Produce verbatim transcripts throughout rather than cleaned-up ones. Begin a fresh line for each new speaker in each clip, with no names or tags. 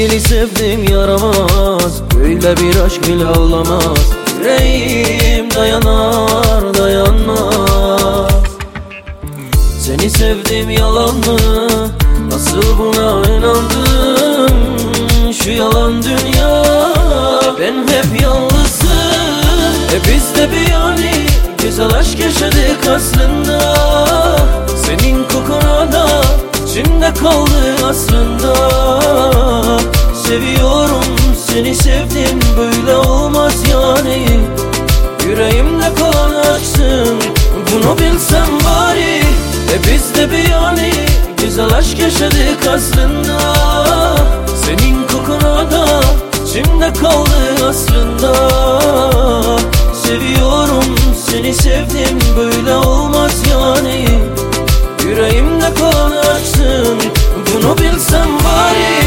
Sevgili sevdim yaramaz, böyle bir aşk bile olamaz. Yüreğim dayanar dayanmaz. Seni sevdim yalan mı? Nasıl buna inandın? Şu yalan dünya, ben hep yalnızım. E biz de bir yani güzel aşk yaşadık aslında. Senin kokuna da içimde kaldı aslında. Seviyorum seni sevdim, böyle olmaz yani. Yüreğimde kalan aşksın, bunu bilsem bari. E biz de bir yani güzel aşk yaşadık aslında. Senin kokuna da içimde kaldı aslında. Seviyorum seni sevdim, böyle olmaz yani. Yüreğimde kalan aşksın, bunu bilsem bari.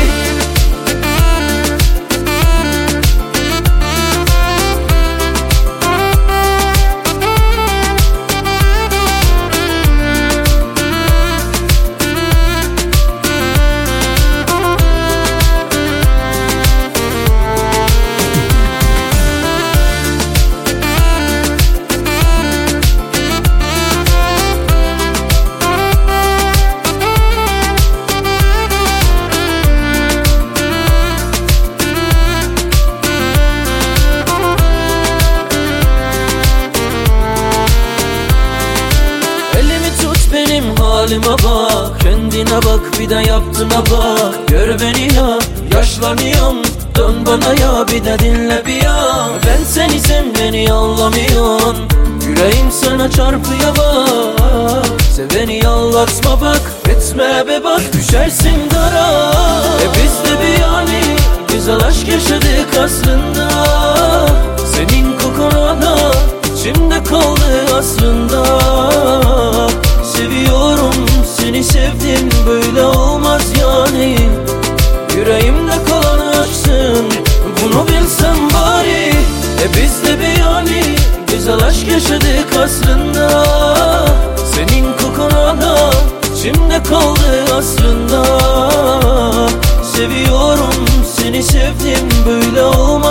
Halime bak, kendine bak, bir de yaptığına bak. Gör beni ya, yaşlanıyorum, dön bana ya, bir de dinle bir ya. Ben seni, sen beni anlamıyorsun, yüreğim sana çarpıyor bak. Sen beni yalvartma bak, etme be bak, düşersin dara. E biz de bir yani güzel aşk yaşadık aslında. Senin kokuna da içimde kaldı aslında. Seviyorum seni sevdim, böyle olmaz yani. Yüreğimde kalan aşksın, bunu bilsem bari. E biz de bir yani güzel aşk yaşadık aslında. Senin kokuna da içimde kaldı aslında. Seviyorum seni sevdim, böyle olmaz.